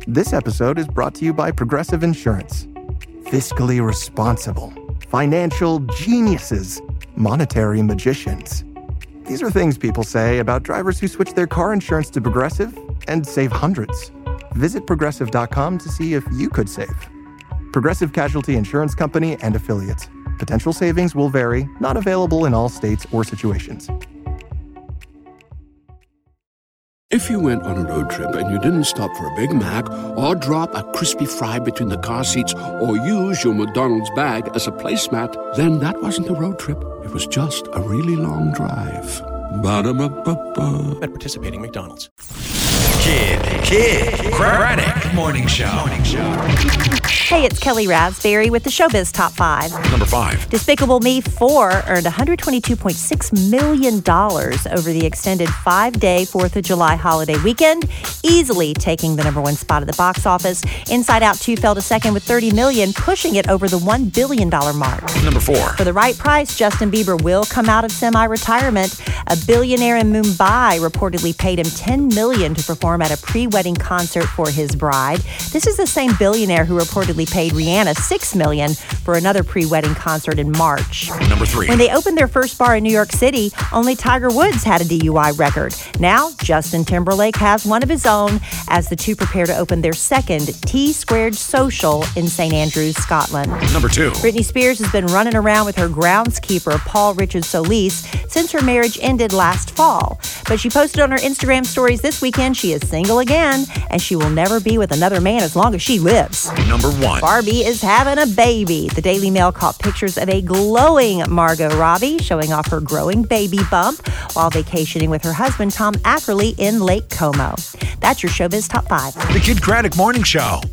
This episode is brought to you by Progressive Insurance. Fiscally responsible, financial geniuses, monetary magicians. These are things people say about drivers who switch their car insurance to Progressive and save hundreds. Visit Progressive.com to see if you could save. Progressive Casualty Insurance Company and Affiliates. Potential savings will vary, not available in all states or situations. If you went on a road trip and you didn't stop for a Big Mac or drop a crispy fry between the car seats or use your McDonald's bag as a placemat, then that wasn't a road trip. It was just a really long drive. Ba-da-ba-ba-ba. At participating McDonald's. Kid Craddock Morning Show. Hey, it's Kelly Raspberry with the Showbiz Top 5. Number 5. Despicable Me 4 earned $122.6 million over the extended 5-day 4th of July holiday weekend, easily taking the number 1 spot at the box office. Inside Out 2 fell to second with $30 million, pushing it over the $1 billion mark. Number 4. For the right price, Justin Bieber will come out of semi-retirement. A billionaire in Mumbai reportedly paid him $10 million to perform at a pre-wedding concert for his bride. This is the same billionaire who reportedly paid Rihanna $6 million for another pre-wedding concert in March. Number 3. When they opened their first bar in New York City, only Tiger Woods had a DUI record. Now, Justin Timberlake has one of his own as the two prepare to open their second T-Squared Social in St. Andrews, Scotland. Number 2. Britney Spears has been running around with her groundskeeper, Paul Richard Solis, since her marriage ended last fall. But she posted on her Instagram stories this weekend she is single again, and she will never be with another man as long as she lives. Number 1. Barbie is having a baby. The Daily Mail caught pictures of a glowing Margot Robbie showing off her growing baby bump while vacationing with her husband Tom Ackerley in Lake Como. That's your Showbiz Top 5. The Kid Craddock Morning Show.